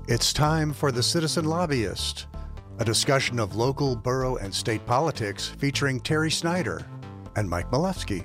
It's time for The Citizen Lobbyist, a discussion of local, borough, and state politics featuring Terry Snyder and Mike Milewski.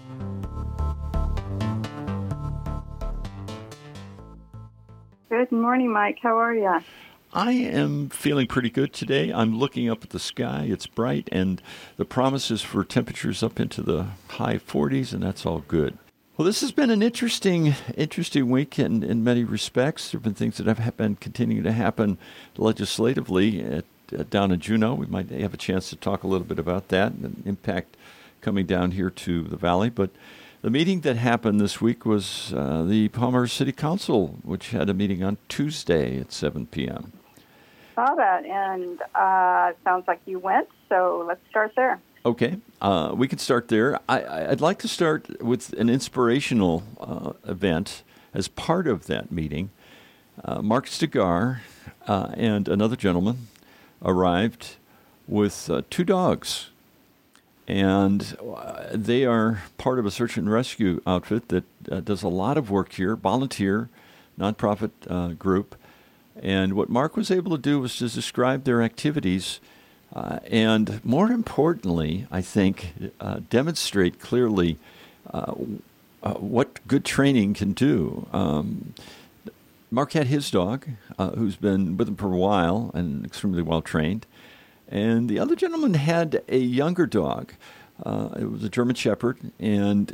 Good morning, Mike. How are you? I am feeling pretty good today. I'm looking up at the sky. It's bright, and the promise is for temperatures up into the high 40s, and that's all good. Well, this has been an interesting week in many respects. There have been things that have been continuing to happen legislatively down in Juneau. We might have a chance to talk a little bit about that and the impact coming down here to the Valley. But the meeting that happened this week was the Palmer City Council, which had a meeting on Tuesday at 7 p.m. Saw that, and sounds like you went, so let's start there. Okay, we can start there. I'd like to start with an inspirational event as part of that meeting. Mark Stegar and another gentleman arrived with two dogs, and they are part of a search and rescue outfit that does a lot of work here, volunteer, nonprofit group. And what Mark was able to do was to describe their activities and, more importantly, I think, demonstrate clearly what good training can do. Mark had his dog, who's been with him for a while and extremely well trained. And the other gentleman had a younger dog. It was a German Shepherd. And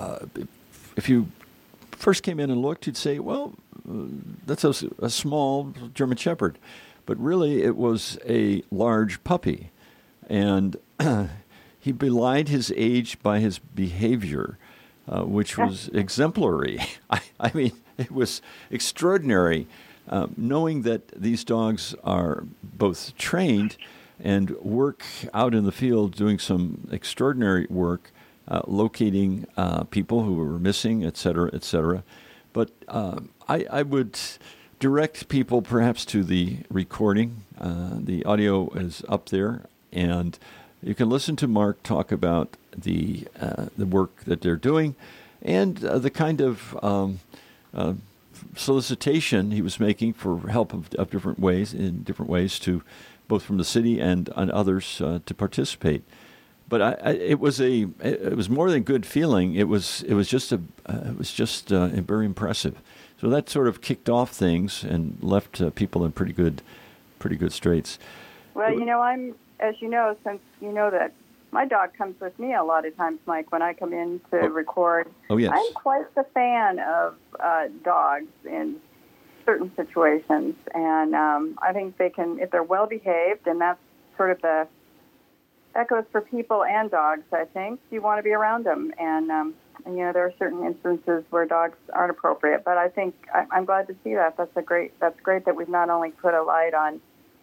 if you first came in and looked, you'd say, well, that's a small German Shepherd. But really, it was a large puppy. And he belied his age by his behavior, which was exemplary. I mean, it was extraordinary, knowing that these dogs are both trained and work out in the field doing some extraordinary work, locating people who were missing, et cetera, et cetera. But I would direct people perhaps to the recording. The audio is up there, and you can listen to Mark talk about the work that they're doing and the kind of solicitation he was making for help of different ways, to both from the city and others to participate. But it was more than good feeling. It was just very impressive. So that sort of kicked off things and left people in pretty good straits. Well, as you know, since you know that my dog comes with me a lot of times, Mike, when I come in to record. Oh, yes. I'm quite the fan of dogs in certain situations, and I think they can, if they're well behaved, and that's sort of the echoes for people and dogs, I think. You want to be around them. And there are certain instances where dogs aren't appropriate. But I think I'm glad to see that. That's great that we've not only put a light on,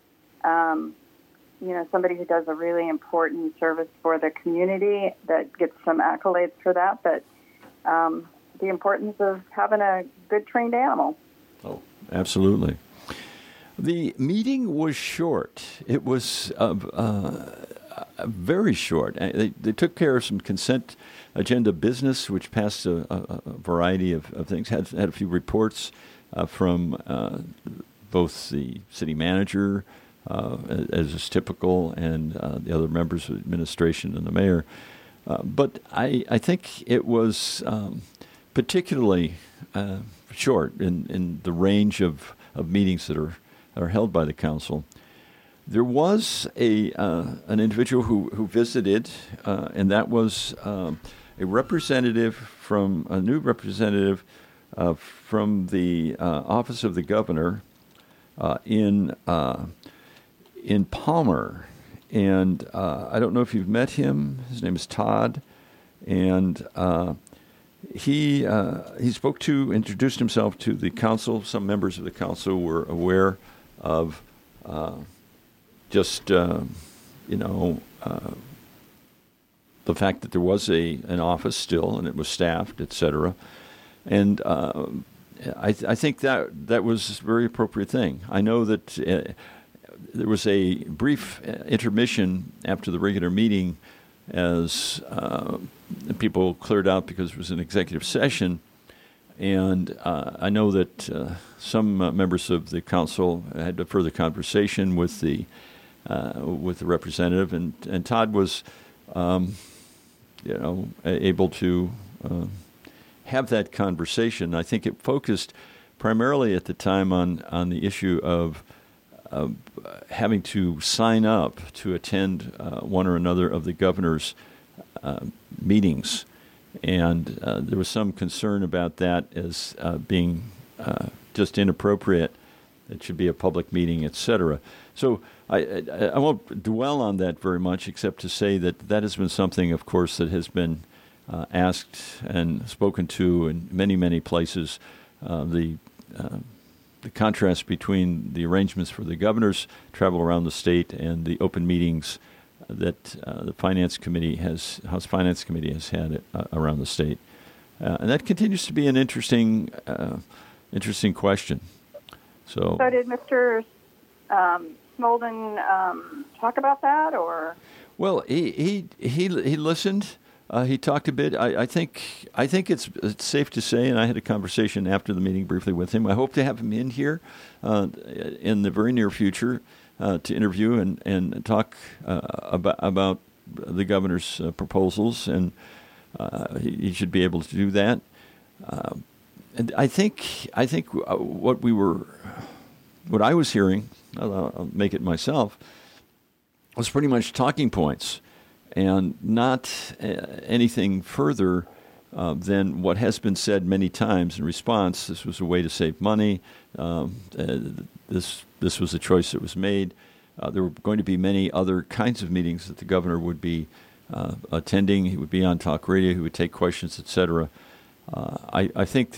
somebody who does a really important service for the community that gets some accolades for that, but the importance of having a good trained animal. Oh, absolutely. The meeting was short. It was very short. They took care of some consent agenda business, which passed a variety of things. Had a few reports from both the city manager, as is typical, and the other members of the administration and the mayor. But I think it was particularly short in the range of meetings that are held by the council. There was an individual who visited, and that was a new representative from the office of the governor in Palmer, and I don't know if you've met him. His name is Todd, and he introduced himself to the council. Some members of the council were aware of the fact that there was an office still and it was staffed, et cetera. And I think that was a very appropriate thing. I know that there was a brief intermission after the regular meeting as people cleared out because it was an executive session. And I know that some members of the council had a further conversation with the representative, and Todd was, able to have that conversation. I think it focused primarily at the time on the issue of having to sign up to attend one or another of the governor's meetings. And there was some concern about that as being just inappropriate. It should be a public meeting, et cetera. So I won't dwell on that very much, except to say that has been something, of course, that has been asked and spoken to in many, many places. The contrast between the arrangements for the governor's travel around the state and the open meetings that the House Finance Committee has had around the state, and that continues to be an interesting question. So did Mr. Smolden talk about that, or? Well, he listened. He talked a bit. I think it's safe to say, and I had a conversation after the meeting briefly with him. I hope to have him in here in the very near future to interview and talk about the governor's proposals, and he should be able to do that. And I think what I was hearing, I'll make it myself, was pretty much talking points, and not anything further than what has been said many times in response. This was a way to save money. This was a choice that was made. There were going to be many other kinds of meetings that the governor would be attending. He would be on talk radio. He would take questions, etc. I think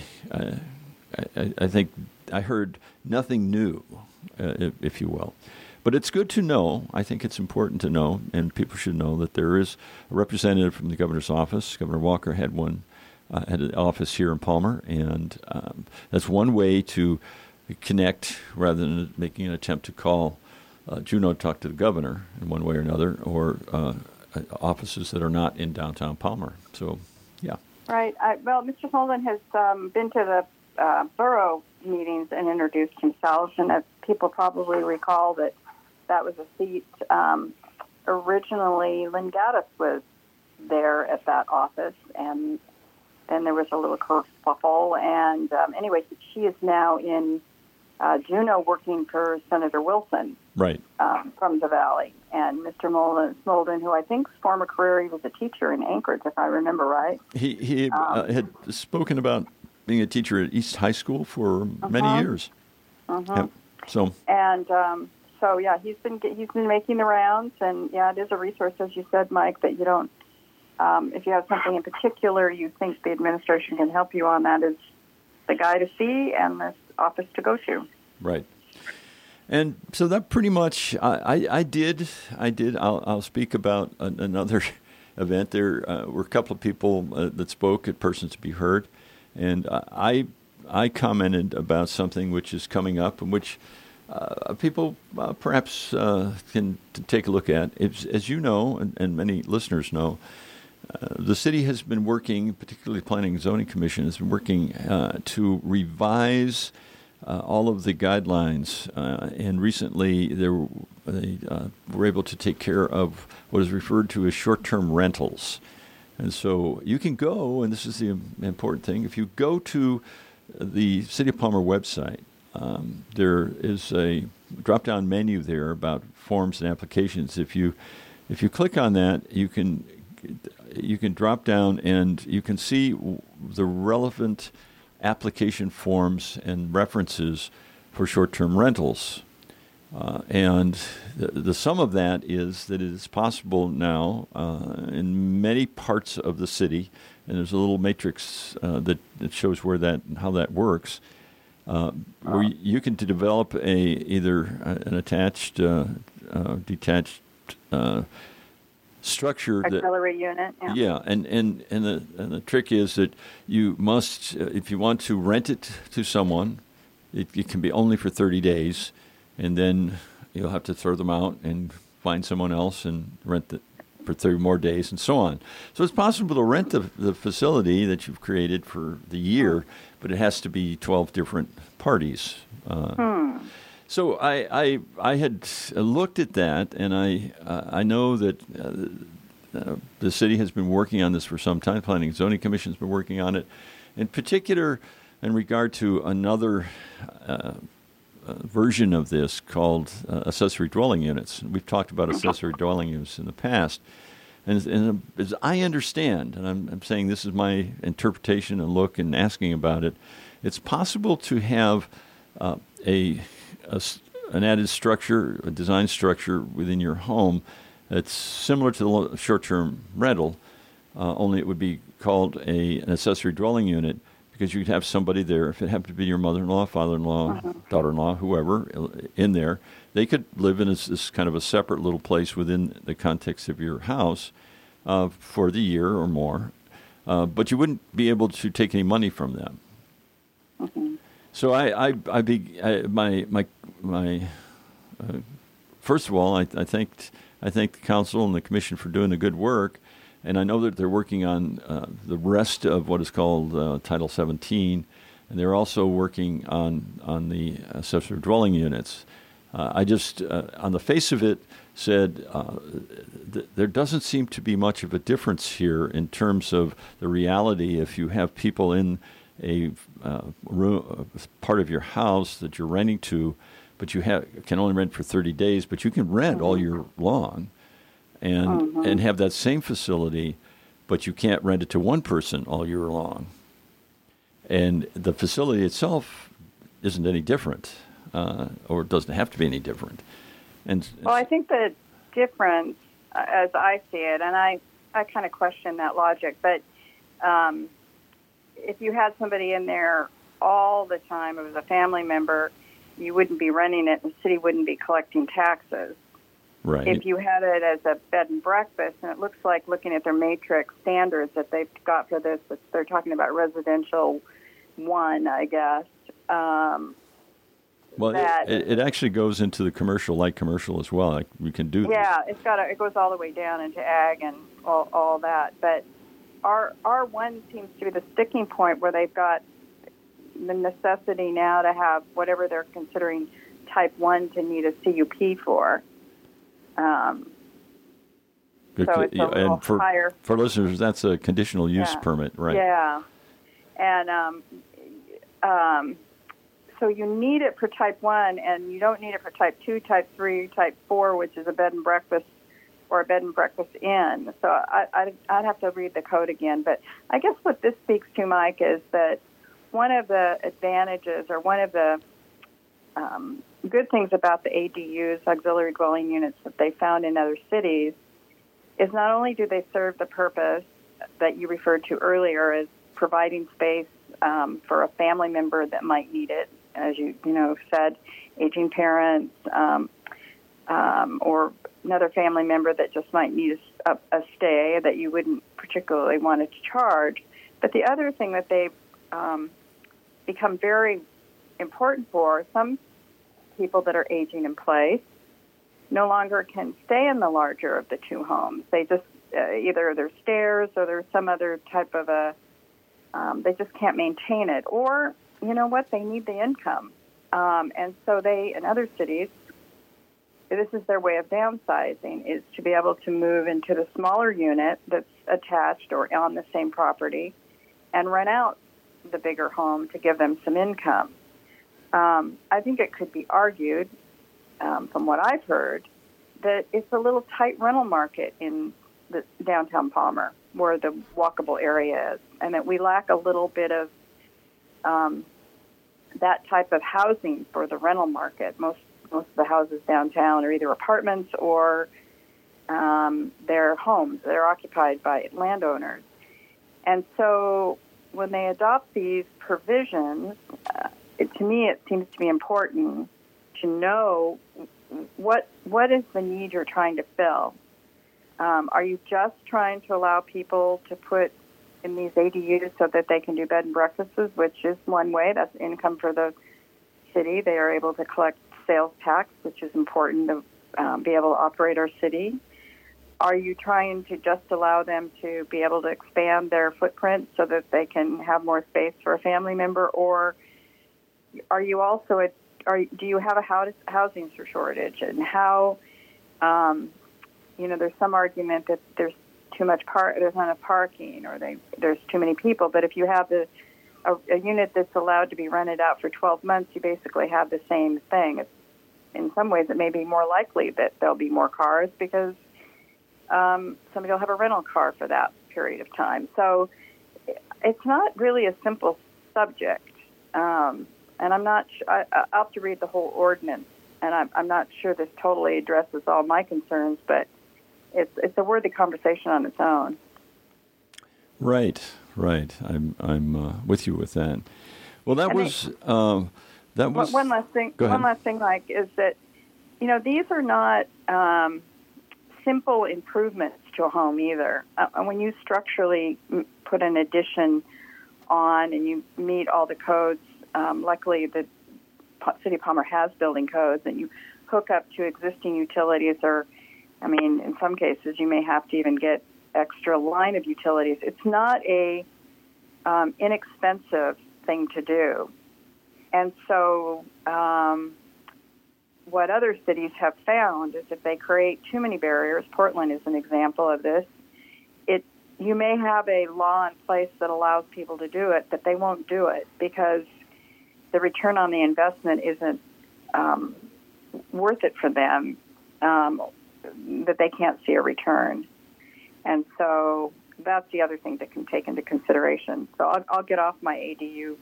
I heard nothing new, if you will. But it's good to know, I think it's important to know, and people should know, that there is a representative from the governor's office. Governor Walker had an office here in Palmer, and that's one way to connect rather than making an attempt to call Juneau to talk to the governor in one way or another, or offices that are not in downtown Palmer. So, yeah. Right. Mr. Smolden has been to the borough meetings and introduced himself, and as people probably recall that was a seat. Originally, Lynn Gaddis was there at that office, and then there was a little kerfuffle. And anyway, she is now in Juneau working for Senator Wilson, right, from the Valley. And Mr. Smolden, who I think's former career, he was a teacher in Anchorage, if I remember right. He had spoken about being a teacher at East High School for many years. Yep. So yeah, he's been making the rounds, and yeah, it is a resource, as you said, Mike, that you don't. If you have something in particular you think the administration can help you on, that is the guy to see and the office to go to. Right. And so that pretty much I did. I'll speak about another event. There were a couple of people that spoke at Persons to be Heard, and I commented about something which is coming up and which people perhaps can take a look at. As you know, and many listeners know, the city has been working, particularly the Planning and Zoning Commission, has been working to revise all of the guidelines. And recently they were able to take care of what is referred to as short-term rentals. And so you can go, and this is the important thing, if you go to the City of Palmer website, there is a drop-down menu there about forms and applications. If you click on that, you can drop down and you can see the relevant application forms and references for short-term rentals. And the sum of that is that it is possible now in many parts of the city, and there's a little matrix that shows how that works, where you can develop either an attached, detached structure, auxiliary unit. Yeah, and the trick is that you must, if you want to rent it to someone, it can be only for 30 days, and then you'll have to throw them out and find someone else and rent for 30 more days, and so on. So it's possible to rent the facility that you've created for the year, but it has to be 12 different parties. So I had looked at that, and I know that the city has been working on this for some time. Planning and Zoning Commission has been working on it, in particular in regard to another version of this called accessory dwelling units. We've talked about accessory dwelling units in the past. And as I understand, and I'm saying this is my interpretation and look and asking about it, it's possible to have an added structure, a design structure within your home that's similar to the short-term rental, only it would be called an accessory dwelling unit, because you'd have somebody there, if it happened to be your mother-in-law, father-in-law, daughter-in-law, whoever, in there. They could live in this kind of a separate little place within the context of your house for the year or more, but you wouldn't be able to take any money from them. So first of all, I thank the council and the commission for doing the good work. And I know that they're working on the rest of what is called Title 17, and they're also working on the accessory dwelling units. I just, on the face of it, said there doesn't seem to be much of a difference here in terms of the reality. If you have people in a room, part of your house that you're renting to, but you can only rent for 30 days, but you can rent all year long. And have that same facility, but you can't rent it to one person all year long. And the facility itself isn't any different, or doesn't have to be any different. Well, I think the difference, as I see it, and I kind of question that logic, but if you had somebody in there all the time, it was a family member, you wouldn't be renting it, and the city wouldn't be collecting taxes. Right. If you had it as a bed and breakfast, and it looks like looking at their matrix standards that they've got for this, they're talking about residential 1, I guess. Well, it actually goes into the light commercial as well. Like we can do. Yeah, it goes all the way down into ag and all that. But R1 seems to be the sticking point where they've got the necessity now to have whatever they're considering type 1 to need a CUP for. So it's a little higher. For listeners, that's a conditional use permit, right? Yeah. And so you need it for type 1, and you don't need it for type 2, type 3, type 4, which is a bed and breakfast or a bed and breakfast inn. So I'd have to read the code again. But I guess what this speaks to, Mike, is that one of the advantages or one of the good things about the ADUs, auxiliary dwelling units, that they found in other cities is not only do they serve the purpose that you referred to earlier as providing space for a family member that might need it, as you said, aging parents or another family member that just might need a stay that you wouldn't particularly want to charge. But the other thing that they've become very important for, some people that are aging in place no longer can stay in the larger of the two homes. They just either there's stairs or there's some other type of they just can't maintain it, or you know what, they need the income, and so they, in other cities, this is their way of downsizing, is to be able to move into the smaller unit that's attached or on the same property and rent out the bigger home to give them some income. I think it could be argued, from what I've heard, that it's a little tight rental market in the downtown Palmer, where the walkable area is, and that we lack a little bit of that type of housing for the rental market. Most of the houses downtown are either apartments or they're homes. They're occupied by landowners. And so when they adopt these provisions, to me it seems to be important to know what is the need you're trying to fill. Are you just trying to allow people to put in these ADUs so that they can do bed and breakfasts, which is one way. That's income for the city. They are able to collect sales tax, which is important to be able to operate our city. are you trying to just allow them to be able to expand their footprint so that they can have more space for a family member, or are you also do you have a housing shortage? And how, there's some argument that there's too much there's not enough parking, or there's too many people. But if you have a unit that's allowed to be rented out for 12 months, you basically have the same thing. In some ways, it may be more likely that there'll be more cars because somebody will have a rental car for that period of time. So it's not really a simple subject. And I'm not. I'll have to read the whole ordinance, and I'm not sure this totally addresses all my concerns, but it's a worthy conversation on its own. Right. I'm with you with that. Well, that was one last thing. Go ahead. One last thing, Mike, is that these are not simple improvements to a home either. When you structurally put an addition on and you meet all the codes. Luckily, the City of Palmer has building codes, and you hook up to existing utilities, or, in some cases, you may have to even get extra line of utilities. It's not a inexpensive thing to do. And so what other cities have found is if they create too many barriers, Portland is an example of this, you may have a law in place that allows people to do it, but they won't do it because the return on the investment isn't worth it for them, that they can't see a return. And so that's the other thing that can take into consideration. So I'll get off my ADU,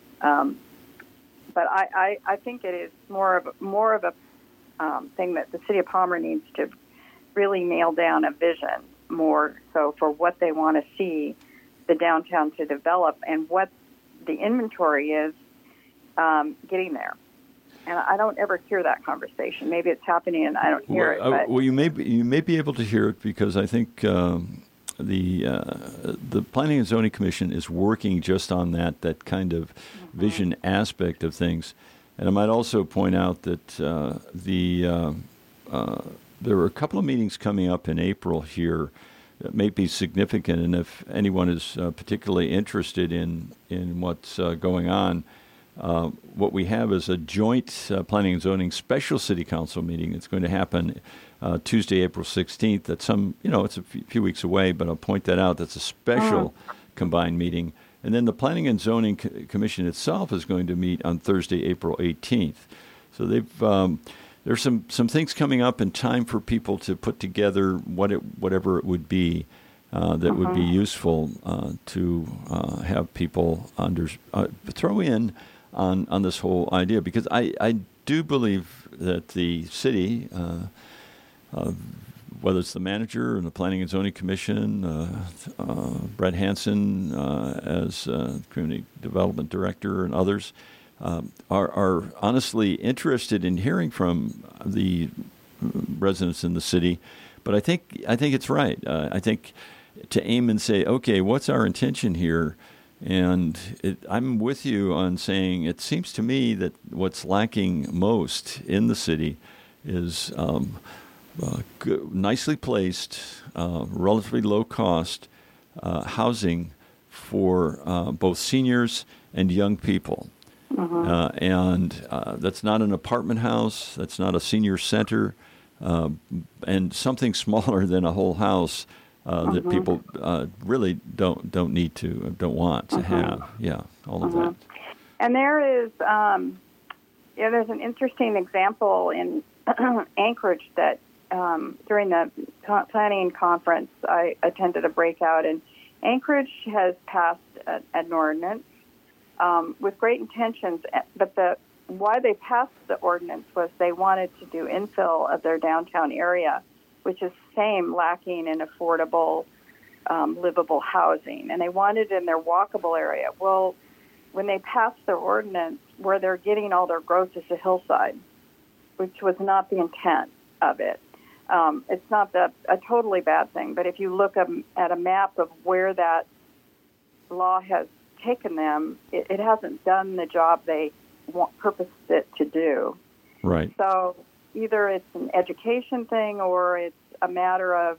but I think it is more of a thing that the City of Palmer needs to really nail down a vision more so for what they want to see the downtown to develop and what the inventory is getting there. And I don't ever hear that conversation. Maybe it's happening and I don't hear it. But. Well, you may be able to hear it because I think the Planning and Zoning Commission is working just on that kind of vision aspect of things. And I might also point out that there are a couple of meetings coming up in April here that may be significant. And if anyone is particularly interested in what's going on, what we have is a joint Planning and Zoning Special City Council meeting. It's going to happen Tuesday, April 16th. That's it's a few weeks away, but I'll point that out. That's a special combined meeting. And then the Planning and Zoning Commission itself is going to meet on Thursday, April 18th. So there's some things coming up in time for people to put together whatever it would be that would be useful to have people throw in on this whole idea, because I do believe that the city, whether it's the manager and the Planning and Zoning Commission, Brett Hansen as Community Development Director and others, are honestly interested in hearing from the residents in the city. But I think it's right. I think to aim and say, okay, what's our intention here? And I'm with you on saying it seems to me that what's lacking most in the city is nicely placed, relatively low cost housing for both seniors and young people. And that's not an apartment house. That's not a senior center, and something smaller than a whole house that people really don't want to have. Yeah, all of that. And there is, there's an interesting example in Anchorage that during the planning conference I attended a breakout, and Anchorage has passed an ordinance with great intentions, but why they passed the ordinance was they wanted to do infill of their downtown area, which is lacking in affordable, livable housing, and they wanted it in their walkable area. Well, when they passed their ordinance, where they're getting all their growth is a hillside, which was not the intent of it. It's not a totally bad thing, but if you look at a map of where that law has taken them, it hasn't done the job they purposed it to do. Right. So either it's an education thing or it's a matter of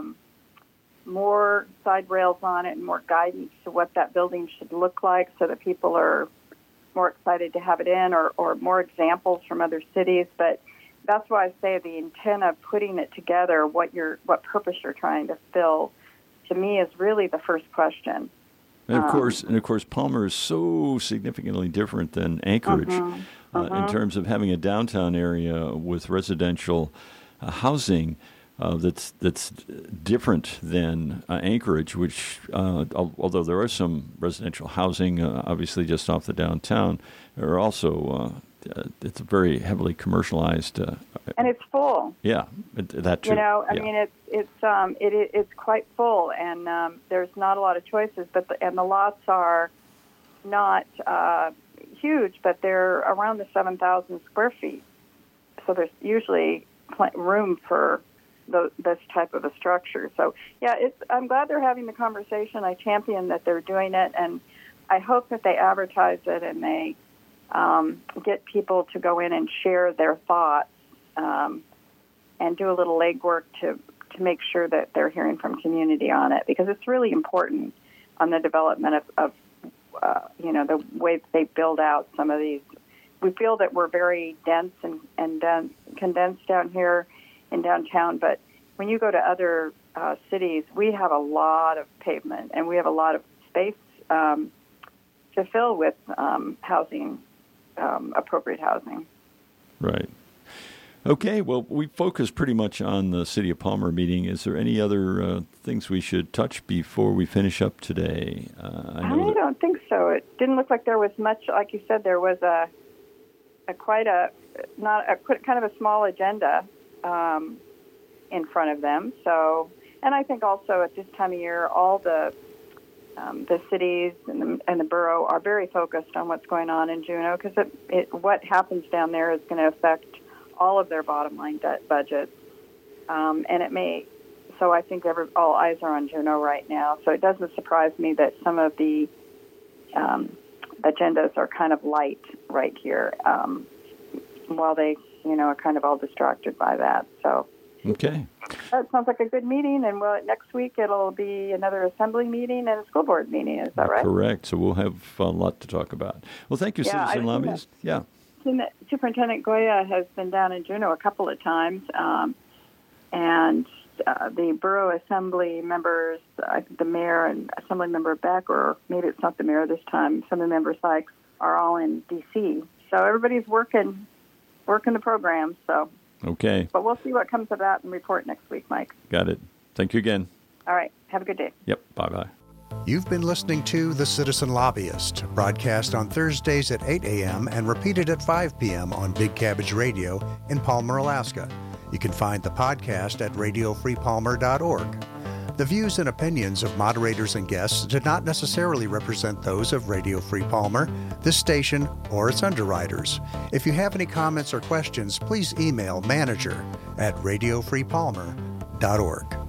more side rails on it and more guidance to what that building should look like so that people are more excited to have it in, or more examples from other cities. But that's why I say the intent of putting it together, what purpose you're trying to fill, to me is really the first question. And of course, Palmer is so significantly different than Anchorage in terms of having a downtown area with residential housing that's different than Anchorage, which, although there are some residential housing, obviously just off the downtown, there are also it's very heavily commercialized. And it's full. Yeah, that too. I mean, it's quite full, and there's not a lot of choices. But the lots are not huge, but they're around the 7,000 square feet. So there's usually room for this type of a structure. So yeah, I'm glad they're having the conversation. I champion that they're doing it, and I hope that they advertise it and they get people to go in and share their thoughts and do a little legwork to make sure that they're hearing from community on it, because it's really important on the development of the way that they build out some of these. We feel that we're very dense and condensed down here in downtown, but when you go to other cities, we have a lot of pavement and we have a lot of space to fill with housing, appropriate housing. Right. Okay, well, we focused pretty much on the City of Palmer meeting. Is there any other things we should touch before we finish up today? I don't think so. It didn't look like there was much. Like you said, there was kind of a small agenda in front of them. So, and I think also at this time of year, all the cities and the borough are very focused on what's going on in Juneau, because what happens down there is going to affect all of their bottom line budgets, and it may. So I think all eyes are on Juneau right now. So it doesn't surprise me that some of the agendas are kind of light right here, while they are kind of all distracted by that. So. Okay. That sounds like a good meeting, and next week it'll be another assembly meeting and a school board meeting. Is that right? Correct. So we'll have a lot to talk about. Well, thank you, Citizen Lobbyist. Yeah. Superintendent Goya has been down in Juneau a couple of times, and the borough assembly members, I think the mayor and assembly member Beck, or maybe it's not the mayor this time, assembly member Sykes, are all in D.C. So everybody's working the program. So. Okay. But we'll see what comes of that and report next week, Mike. Got it. Thank you again. All right. Have a good day. Yep. Bye-bye. You've been listening to The Citizen Lobbyist, broadcast on Thursdays at 8 a.m. and repeated at 5 p.m. on Big Cabbage Radio in Palmer, Alaska. You can find the podcast at radiofreepalmer.org. The views and opinions of moderators and guests do not necessarily represent those of Radio Free Palmer, this station, or its underwriters. If you have any comments or questions, please email manager@radiofreepalmer.org.